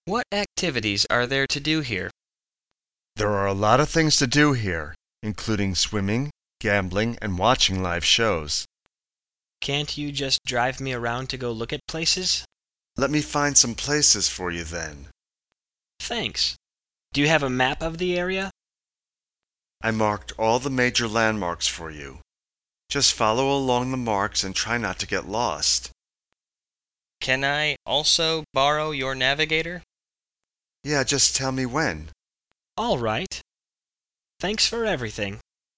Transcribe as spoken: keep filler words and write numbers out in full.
What activities are there to do here? There are a lot of things to do here, including swimming, gambling, and watching live shows. Can't you just drive me around to go look at places? Let me find some places for you then. Thanks. Do you have a map of the area? I marked all the major landmarks for you. Just follow along the marks and try not to get lost. Can I also borrow your navigator? Yeah, just tell me when. All right. Thanks for everything.